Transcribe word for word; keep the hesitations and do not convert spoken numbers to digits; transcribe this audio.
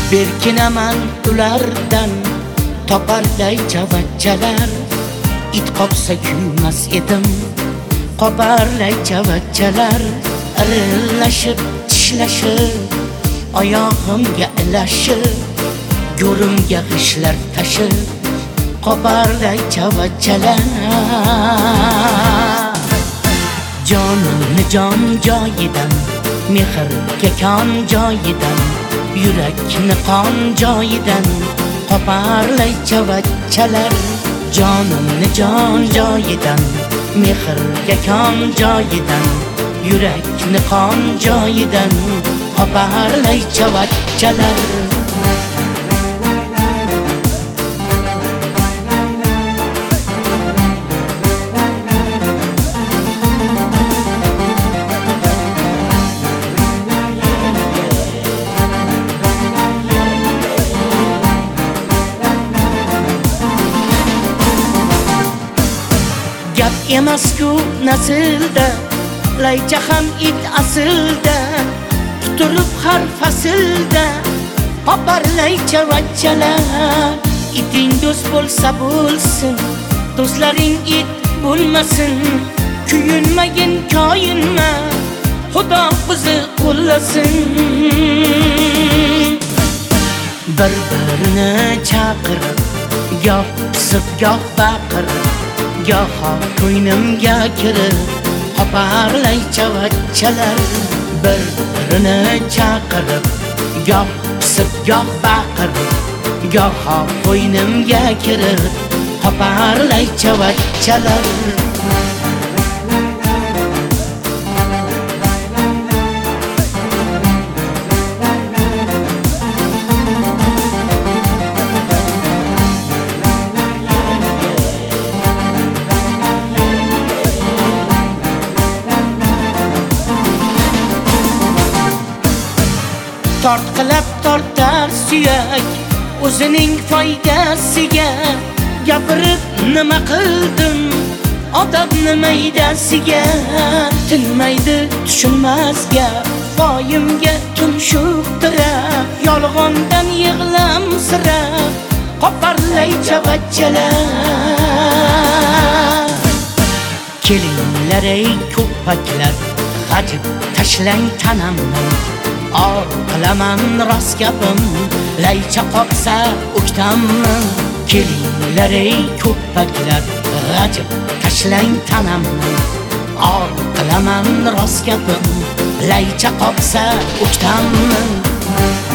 berkinaman ulardan toparday chavachchalar. It qopsa kuymas edim qoparlay chavachchalar. Irillashib tishlashib oyog'imga ilashib go'rimga g'ishlar tashib qoparlay chavachchalar. Jonimni jon joyidan, mehrga kon joyidan, yurakni qon joyidan qoparlay chavachchalar. Jonimni jon joyidan, mehrga kon joyidan, yurakni qon joyidan qoparlay chavachchalar. Gap emasku naslda, laycha ham it aslda, turib har faslda qoparlay chavachchalar. Iting do'st bo'lsa bo'lsin, do'stlaring it bo'lmasin. Kuyinmagin koyinma, Xudo bizni qo'llasin. Bir-birini chaqir, goh pisib goh baqir, goho ko'ynimga kirib qoparlay chavachchalar. Bir-birini chaqirib, goh pisib goh baqirib, goho ko'ynimga kirib qoparlay chavachchalar. Tortqilab tortar suyak o'zining foydasiga, gapirib nima qildim odamni maydasiga. Tinmaydi tushunmasga, foyimga tumshuqtirab, yolg'ondan yig'lamsirab qoparlay chavachchalar. Kelinglar ey ko'paklar, g'ajib tashlang tanamni, or qilaman rost gapim, laycha qoqsa o'ktammi. Kelinglar ey ko'paklar, g'ajib tashlang tanamni, or qilaman rost gapim, laycha qoqsa o'ktammi.